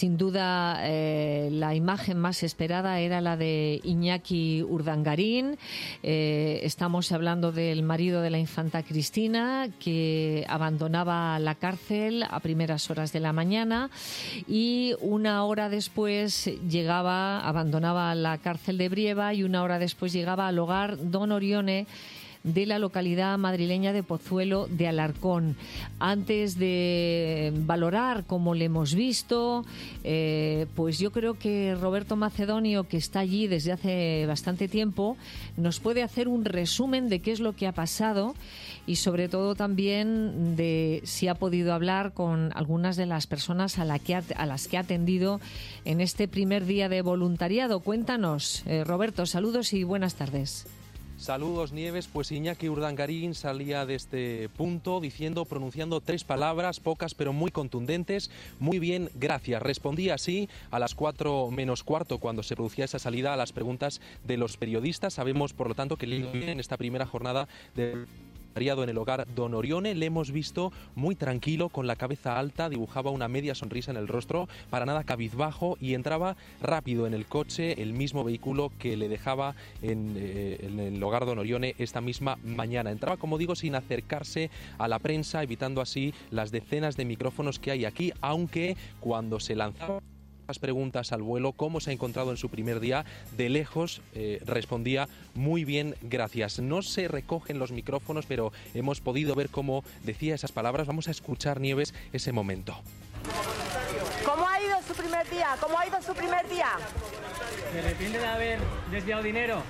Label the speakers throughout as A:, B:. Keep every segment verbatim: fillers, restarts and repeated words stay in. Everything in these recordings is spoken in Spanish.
A: sin duda eh, la imagen más esperada era la de Iñaki Urdangarín. Eh, estamos hablando del marido de la infanta Cristina, que abandonaba la cárcel a primeras horas de la mañana y una hora después llegaba, abandonaba la cárcel de Brieva y una hora después llegaba al hogar Don Orione de la localidad madrileña de Pozuelo de Alarcón. Antes de valorar cómo le hemos visto, eh, pues yo creo que Roberto Macedonio, que está allí desde hace bastante tiempo, nos puede hacer un resumen de qué es lo que ha pasado y sobre todo también de si ha podido hablar con algunas de las personas a, la que ha, a las que ha atendido en este primer día de voluntariado. Cuéntanos, eh, Roberto, saludos y buenas tardes.
B: Saludos, Nieves. Pues Iñaki Urdangarín salía de este punto diciendo, pronunciando tres palabras, pocas pero muy contundentes. Muy bien, gracias. Respondía así a las cuatro menos cuarto cuando se producía esa salida a las preguntas de los periodistas. Sabemos, por lo tanto, que en esta primera jornada de en el hogar Don Orione le hemos visto muy tranquilo, con la cabeza alta, dibujaba una media sonrisa en el rostro, para nada cabizbajo, y entraba rápido en el coche, el mismo vehículo que le dejaba en, eh, en el hogar Don Orione esta misma mañana. Entraba, como digo, sin acercarse a la prensa, evitando así las decenas de micrófonos que hay aquí, aunque cuando se lanzaba las preguntas al vuelo, cómo se ha encontrado en su primer día, de lejos eh, respondía muy bien, gracias. No se recogen los micrófonos, pero hemos podido ver cómo decía esas palabras. Vamos a escuchar, Nieves, ese momento.
C: ¿Cómo ha ido su primer día? ¿Cómo ha ido su primer día?
D: ¿Se arrepiente de haber desviado dinero?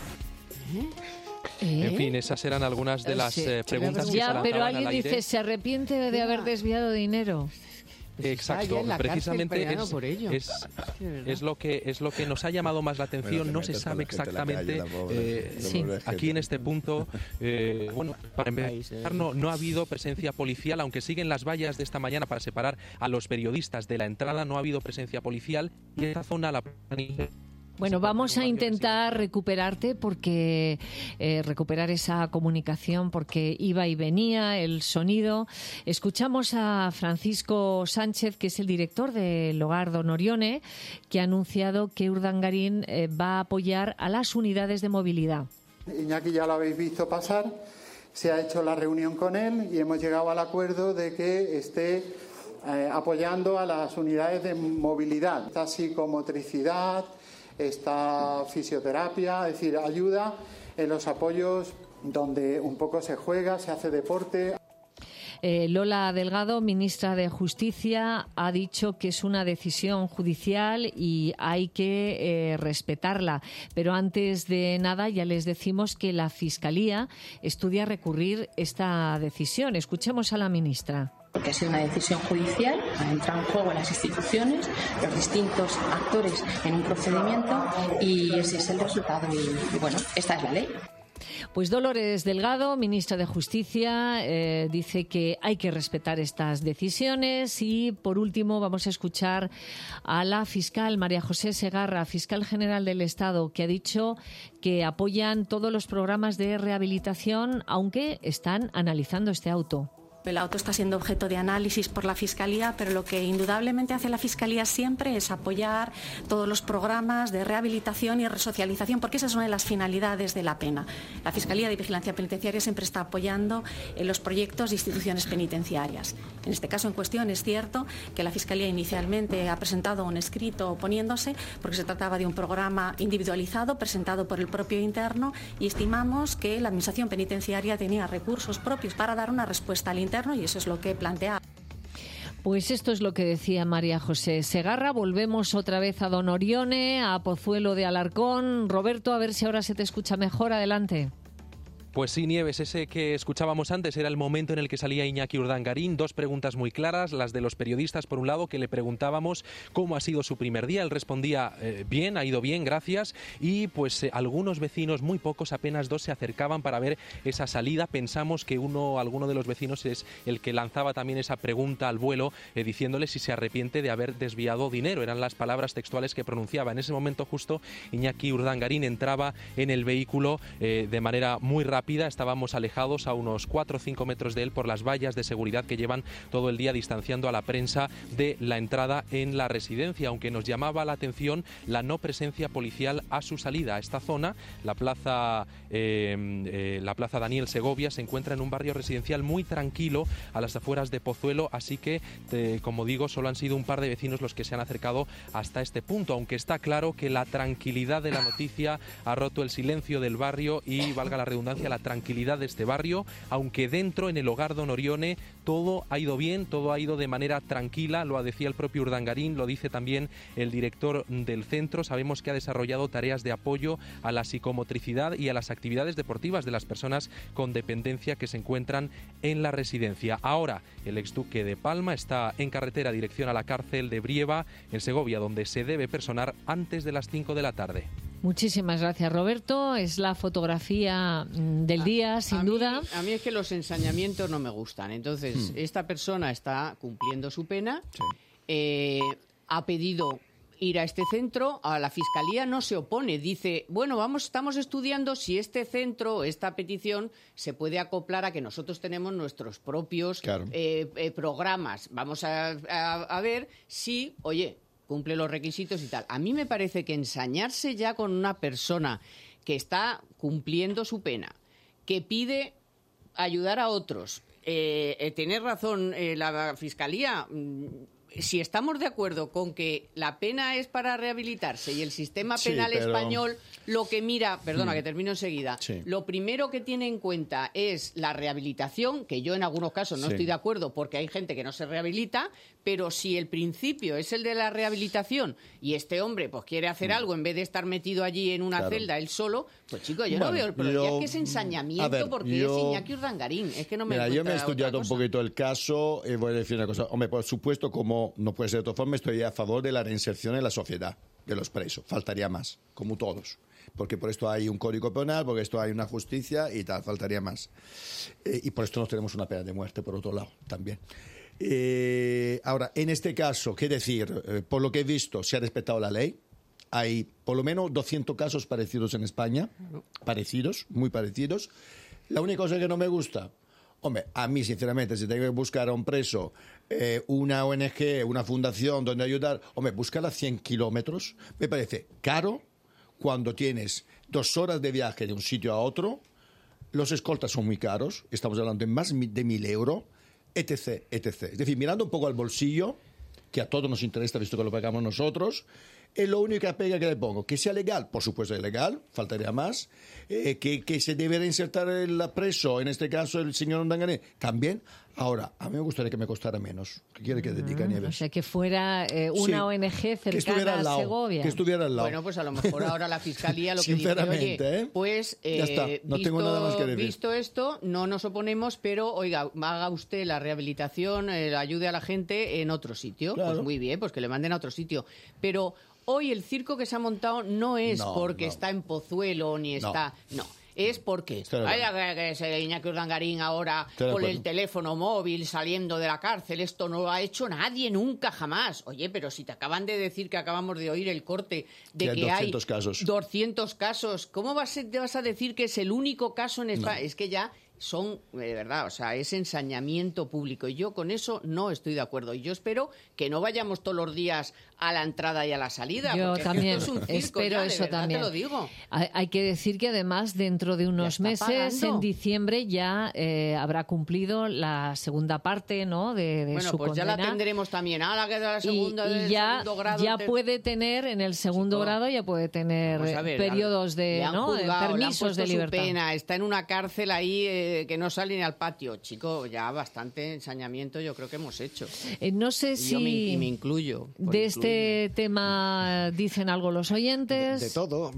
A: ¿Eh?
B: En fin, esas eran algunas de las eh, preguntas que se lanzaban al aire.
A: Ya, pero alguien dice, ¿se arrepiente de haber desviado dinero?
B: Exacto, precisamente es, por ello. Es, es lo que es lo que nos ha llamado más la atención. Bueno, no se sabe exactamente eh, sí. Aquí en este punto, eh, bueno, para empezar, no, no ha habido presencia policial, aunque siguen las vallas de esta mañana para separar a los periodistas de la entrada. No ha habido presencia policial y esta zona la
A: Bueno, vamos a intentar recuperarte porque eh, recuperar esa comunicación porque iba y venía el sonido. Escuchamos a Francisco Sánchez, que es el director del hogar Don Orione, que ha anunciado que Urdangarín eh, va a apoyar a las unidades de movilidad.
E: Iñaki ya lo habéis visto pasar, se ha hecho la reunión con él y hemos llegado al acuerdo de que esté eh, apoyando a las unidades de movilidad, esta psicomotricidad, esta fisioterapia, es decir, ayuda en los apoyos donde un poco se juega, se hace deporte.
A: Eh, Lola Delgado, ministra de Justicia, ha dicho que es una decisión judicial y hay que eh, respetarla. Pero antes de nada ya les decimos que la Fiscalía estudia recurrir esta decisión. Escuchemos a la ministra.
F: Porque ha sido una decisión judicial, ha entrado en juego las instituciones, los distintos actores en un procedimiento y ese es el resultado y, y bueno, esta es la ley.
A: Pues Dolores Delgado, ministra de Justicia, eh, dice que hay que respetar estas decisiones. Y por último vamos a escuchar a la fiscal María José Segarra, fiscal general del Estado, que ha dicho que apoyan todos los programas de rehabilitación, aunque están analizando este auto.
G: El auto está siendo objeto de análisis por la Fiscalía, pero lo que indudablemente hace la Fiscalía siempre es apoyar todos los programas de rehabilitación y resocialización, porque esa es una de las finalidades de la pena. La Fiscalía de Vigilancia Penitenciaria siempre está apoyando en los proyectos de instituciones penitenciarias. En este caso en cuestión es cierto que la Fiscalía inicialmente ha presentado un escrito oponiéndose porque se trataba de un programa individualizado presentado por el propio interno y estimamos que la Administración Penitenciaria tenía recursos propios para dar una respuesta al interno y eso es lo que plantea.
A: Pues esto es lo que decía María José Segarra. Volvemos otra vez a Don Orione, a Pozuelo de Alarcón. Roberto, a ver si ahora se te escucha mejor. Adelante.
B: Pues sí, Nieves, ese que escuchábamos antes era el momento en el que salía Iñaki Urdangarín. Dos preguntas muy claras, las de los periodistas, por un lado, que le preguntábamos cómo ha sido su primer día. Él respondía eh, bien, ha ido bien, gracias. Y pues eh, algunos vecinos, muy pocos, apenas dos, se acercaban para ver esa salida. Pensamos que uno, alguno de los vecinos es el que lanzaba también esa pregunta al vuelo, eh, diciéndole si se arrepiente de haber desviado dinero. Eran las palabras textuales que pronunciaba. En ese momento justo Iñaki Urdangarín entraba en el vehículo eh, de manera muy rápida. rápida. Estábamos alejados a unos cuatro o cinco metros de él por las vallas de seguridad que llevan todo el día distanciando a la prensa de la entrada en la residencia, aunque nos llamaba la atención la no presencia policial a su salida. A esta zona, la plaza, eh, eh, la plaza Daniel Segovia, se encuentra en un barrio residencial muy tranquilo a las afueras de Pozuelo, así que, eh, como digo, solo han sido un par de vecinos los que se han acercado hasta este punto, aunque está claro que la tranquilidad de la noticia ha roto el silencio del barrio y, valga la redundancia, la tranquilidad de este barrio, aunque dentro, en el hogar Don Orione, todo ha ido bien, todo ha ido de manera tranquila, lo decía el propio Urdangarín, lo dice también el director del centro. Sabemos que ha desarrollado tareas de apoyo a la psicomotricidad y a las actividades deportivas de las personas con dependencia que se encuentran en la residencia. Ahora, el exduque de Palma está en carretera dirección a la cárcel de Brieva, en Segovia, donde se debe personar antes de las cinco de la tarde.
A: Muchísimas gracias, Roberto. Es la fotografía del día, a, sin
H: a
A: duda.
H: Mí, a mí es que los ensañamientos no me gustan. Entonces, hmm. esta persona está cumpliendo su pena, sí. eh, ha pedido ir a este centro, a la Fiscalía no se opone, dice, bueno, vamos, estamos estudiando si este centro, esta petición, se puede acoplar a que nosotros tenemos nuestros propios claro. eh, eh, programas. Vamos a, a, a ver si, oye, cumple los requisitos y tal. A mí me parece que ensañarse ya con una persona que está cumpliendo su pena, que pide ayudar a otros, eh, eh, tener razón eh, la Fiscalía. Mm, si estamos de acuerdo con que la pena es para rehabilitarse y el sistema penal sí, pero... español lo que mira, perdona, mm. que termino enseguida, sí. lo primero que tiene en cuenta es la rehabilitación, que yo en algunos casos no sí. estoy de acuerdo porque hay gente que no se rehabilita, pero si el principio es el de la rehabilitación y este hombre pues quiere hacer mm. algo en vez de estar metido allí en una claro. celda él solo, pues chicos, yo bueno, no veo el problema, yo... es que es ensañamiento ver, porque yo... es Iñaki Urdangarín, es que no me
I: Mira, yo me he estudiado un poquito el caso y voy a decir una cosa, hombre, por supuesto, como no puede ser de otra forma, estoy a favor de la reinserción en la sociedad de los presos, faltaría más, como todos, porque por esto hay un código penal, porque esto hay una justicia y tal, faltaría más. Eh, y por esto no tenemos una pena de muerte, por otro lado, también. Eh, ahora, en este caso, ¿qué decir? Eh, por lo que he visto, se ha respetado la ley. Hay por lo menos doscientos casos parecidos en España, parecidos, muy parecidos. La única cosa que no me gusta, hombre, a mí, sinceramente, si tengo que buscar a un preso, eh, una O N G, una fundación donde ayudar, hombre, buscar a cien kilómetros, me parece caro cuando tienes dos horas de viaje de un sitio a otro, los escoltas son muy caros, estamos hablando de más de mil euros, etc, etcétera. Es decir, mirando un poco al bolsillo, que a todos nos interesa, visto que lo pagamos nosotros, es lo único que pega que le pongo. Que sea legal, por supuesto es legal, faltaría más. Eh, que, que se debe insertar el preso, en este caso el señor Urdangarín, también. Ahora, a mí me gustaría que me costara menos. ¿Qué quiere que dedique, mm, Nieves?
A: O sea, que fuera eh, una sí, O N G cercana a
I: lado,
A: Segovia.
I: Que estuviera al lado.
H: Bueno, pues a lo mejor ahora la Fiscalía lo que dice, oye,
I: ¿eh?
H: pues eh,
I: ya está, no
H: visto,
I: tengo nada más que decir.
H: Visto esto, no nos oponemos, pero, oiga, haga usted la rehabilitación, eh, ayude a la gente en otro sitio. Claro. Pues muy bien, pues que le manden a otro sitio. Pero hoy el circo que se ha montado no es no, porque no. está en Pozuelo ni está... No. no. Es porque vaya que, que ese Iñaki Urdangarín ahora con el teléfono móvil saliendo de la cárcel, esto no lo ha hecho nadie nunca jamás. Oye, pero si te acaban de decir que acabamos de oír el corte de que, que hay
I: casos.
H: doscientos casos, ¿cómo vas a, te vas a decir que es el único caso en España? No. Es que ya son, de verdad, o sea, es ensañamiento público y yo con eso no estoy de acuerdo y yo espero que no vayamos todos los días a la entrada y a la salida.
A: Yo
H: porque
A: también
H: esto es un circo
A: espero
H: ya,
A: eso
H: de verdad,
A: también.
H: Te lo digo.
A: Hay, hay que decir que además dentro de unos meses, pagando. en diciembre, ya eh, habrá cumplido la segunda parte, ¿no? De, de
H: bueno,
A: su
H: pues
A: condena.
H: ya la tendremos también. Ah, la que da la segunda
A: y, y ya,
H: segundo grado.
A: ya
H: te...
A: puede tener en el segundo Chico, grado ya puede tener ver, periodos de,
H: han
A: ¿no?
H: juzgado,
A: permisos de libertad.
H: Su pena, está en una cárcel ahí eh, que no sale ni al patio. Chico, ya bastante ensañamiento yo creo que hemos hecho.
A: Eh, no sé
H: y
A: si
H: yo me, y me incluyo.
A: De este incluirme. tema dicen algo los oyentes.
J: De, de todo.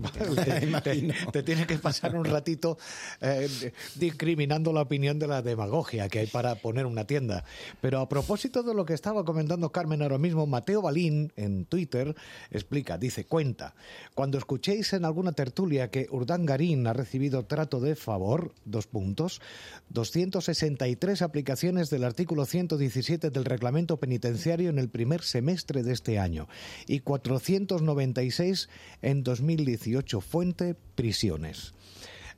J: te, te tiene que pasar un ratito eh, discriminando la opinión de la demagogia que hay para poner una tienda. Pero a propósito de lo que estaba comentando Carmen ahora mismo, Mateo Balín en Twitter explica, dice, cuenta, cuando escuchéis en alguna tertulia que Urdangarín ha recibido trato de favor, dos puntos, doscientas sesenta y tres aplicaciones del artículo ciento diecisiete del reglamento penitenciario en el primer semestre de este año y cuatrocientos noventa y seis en dos mil dieciocho. Fuente, prisiones.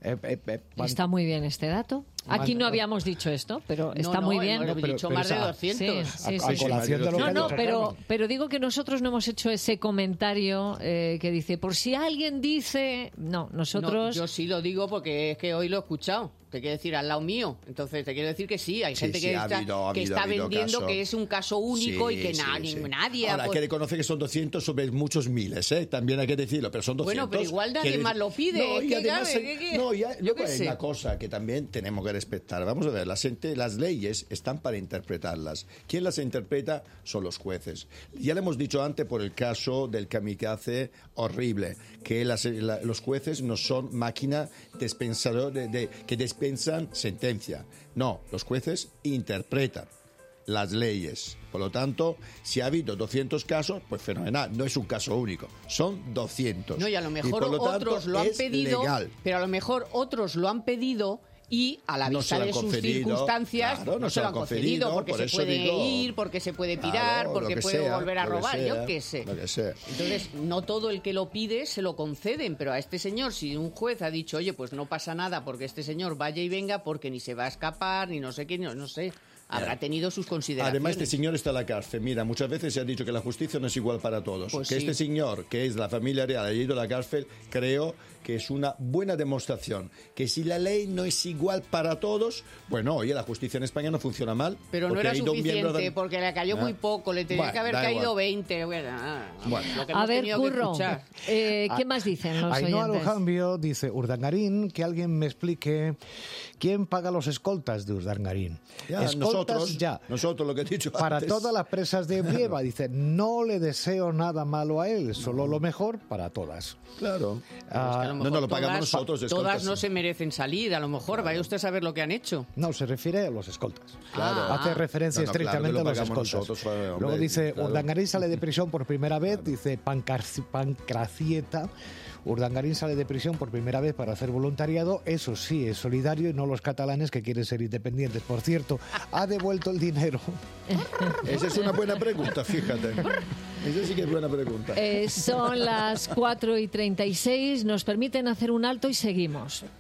J: Eh, eh, eh, cuando-
A: Está muy bien este dato. Aquí no habíamos dicho esto, pero está
H: no,
A: muy
H: hemos
A: bien.
H: dicho
J: pero- pero
H: más de
J: esa-
H: doscientos.
A: Sí, sí,
J: a, a
A: sí.
J: colación de lo que
A: No,
J: ha
A: no,
J: dicho
A: pero,
J: Carmen.
A: pero digo que nosotros no hemos hecho ese comentario eh, que dice, por si alguien dice... No, nosotros...
H: No, yo sí lo digo porque es que hoy lo he escuchado. Te quiero decir, al lado mío. Entonces, te quiero decir que sí, hay
I: Sí,
H: gente
I: sí,
H: que
I: ha
H: está,
I: habido- ha
H: que
I: habido-
H: está
I: ha habido
H: vendiendo
I: caso.
H: que es un caso único
I: Sí,
H: y que
I: sí,
H: na-
I: sí.
H: nadie... ha
I: Ahora, hay
H: pu-
I: que reconocer que son doscientos sobre muchos miles, ¿eh? También hay que decirlo, pero son doscientos.
H: Bueno, pero igual nadie
I: Quiere-
H: más lo pide,
I: No,
H: es
I: y
H: que,
I: además,
H: claro,
I: hay-
H: es que-
I: no, ya,
H: yo
I: luego
H: qué
I: hay
H: sé.
I: una cosa que también tenemos que respetar. Vamos a ver, la gente, las leyes están para interpretarlas. ¿Quién las interpreta? Son los jueces. Ya le hemos dicho antes por el caso del kamikaze horrible, que las- la- los jueces no son máquina dispensador de, de- que dispensan sentencia. No, los jueces interpretan las leyes. Por lo tanto, si ha habido doscientos casos, pues fenomenal. No es un caso único, son doscientos.
H: No, y a lo mejor
I: por lo tanto,
H: otros lo han
I: es
H: pedido,
I: legal.
H: pero a lo mejor otros lo han pedido y a la
I: No
H: vista
I: se lo
H: de
I: han
H: sus
I: conferido,
H: circunstancias
I: claro,
H: no, se lo han concedido,
I: conferido,
H: porque
I: por
H: se
I: eso
H: puede
I: digo,
H: ir, porque se puede pirar,
I: claro,
H: porque
I: lo que
H: puede
I: sea,
H: volver a
I: lo que
H: robar,
I: sea,
H: yo qué sé.
I: lo que sea.
H: Entonces, no todo el que lo pide se lo conceden, pero a este señor, si un juez ha dicho, oye, pues no pasa nada porque este señor vaya y venga, porque ni se va a escapar, ni no sé qué, no, no sé, habrá tenido sus consideraciones.
I: Además, este señor está en la cárcel. Mira, muchas veces se ha dicho que la justicia no es igual para todos.
H: Pues
I: que
H: sí.
I: este señor, que es la familia real, haya ido a la cárcel, creo que es una buena demostración. Que si la ley no es igual para todos, bueno, oye, la justicia en España no funciona mal.
H: Pero no
I: porque
H: era
I: ha ido un miembro
H: suficiente,
I: de-
H: porque le cayó
I: Ah.
H: muy poco, le tenía
I: Bueno,
H: que haber
I: da
H: caído
I: igual.
H: veinte. Bueno, ah,
I: Bueno.
H: lo que
A: A
H: hemos
A: ver,
H: tenido que
A: Curro,
H: escuchar.
A: eh, ¿qué más dicen los
J: Ainhoa
A: oyentes?
J: Lujambio dice, Urdangarín, que alguien me explique quién paga los escoltas de Urdangarín.
I: Ya,
J: Escoltas
I: nosotros,
J: ya.
I: nosotros lo que he dicho
J: Para
I: antes.
J: todas las presas de Brieva, dice, no le deseo nada malo a él, solo lo mejor para todas.
I: Claro.
J: Ah,
H: Es que a lo
I: no,
H: mejor
I: no, lo pagamos
H: todas-
I: nosotros,
H: Todas
I: escoltas.
H: no se merecen salir, a lo mejor. Vaya usted a saber lo que han hecho.
J: No, se refiere a los escoltas.
H: Claro.
J: Hace referencia
I: No, no, claro que
J: estrictamente
I: lo
J: a los
I: pagamos
J: escoltas.
I: nosotros, hombre,
J: Luego dice,
I: claro.
J: Urdangarín sale de prisión por primera vez, dice Pancar- Pancracieta. Urdangarín sale de prisión por primera vez para hacer voluntariado, eso sí, es solidario y no los catalanes que quieren ser independientes. Por cierto, ha devuelto el dinero.
I: Esa es una buena pregunta, fíjate. Esa sí que es buena pregunta.
A: Eh, son las cuatro y treinta y seis, nos permiten hacer un alto y seguimos.